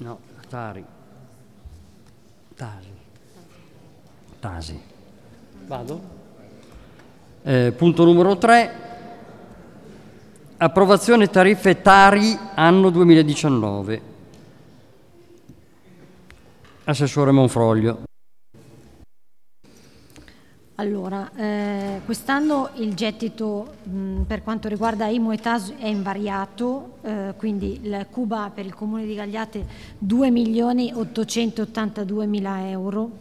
No, Tasi. Vado? Punto numero 3. Approvazione tariffe Tari anno 2019. Assessore Monfroglio. Allora, quest'anno il gettito per quanto riguarda IMU e TAS è invariato, quindi il Cuba per il Comune di Gagliate 2.882.000 euro,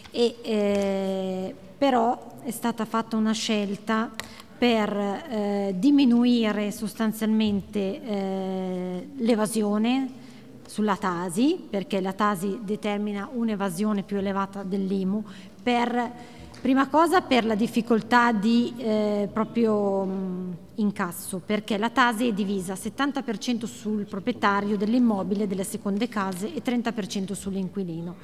però è stata fatta una scelta per diminuire sostanzialmente l'evasione sulla Tasi, perché la Tasi determina un'evasione più elevata dell'IMU, prima cosa per la difficoltà di proprio incasso, perché la Tasi è divisa 70% sul proprietario dell'immobile, delle seconde case, e 30% sull'inquilino.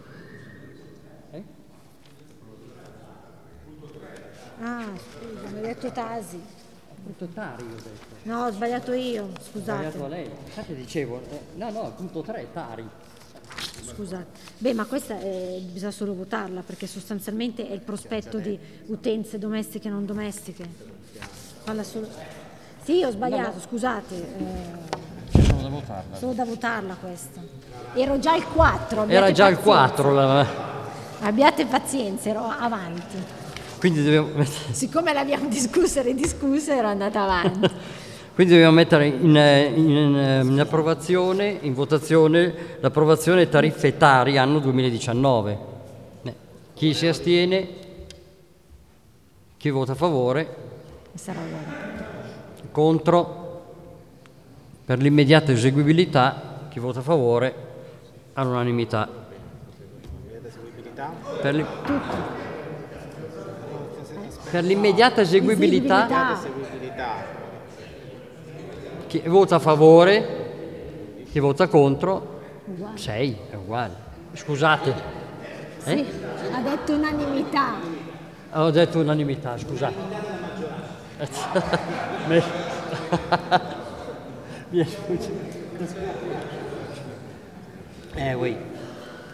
Ah, scusa, mi hai detto Tasi. Punto Tari, ho detto. No, ho sbagliato io, scusate. Sbagliato a lei. Infatti dicevo, no, punto 3, Tari. Scusate. Beh, ma questa bisogna solo votarla, perché sostanzialmente è il prospetto di utenze domestiche e non domestiche. Parla solo... Sì, ho sbagliato, scusate. Solo da votarla. Solo da votarla questa. Ero già il 4. Era già il 4. Abbiate pazienza, ero avanti. Quindi dobbiamo... Siccome l'abbiamo discussa e ridiscussa, ero andata avanti. Quindi dobbiamo mettere in approvazione, in votazione, l'approvazione tariffe Tari anno 2019. Chi si astiene? Chi vota a favore? Sarà ora. Contro? Per l'immediata eseguibilità, chi vota a favore? All'unanimità. Per l'immediata eseguibilità. Chi vota a favore? Chi vota contro? 6, è uguale. Scusate. Sì, ha detto unanimità. Ho detto unanimità, scusate. Oui.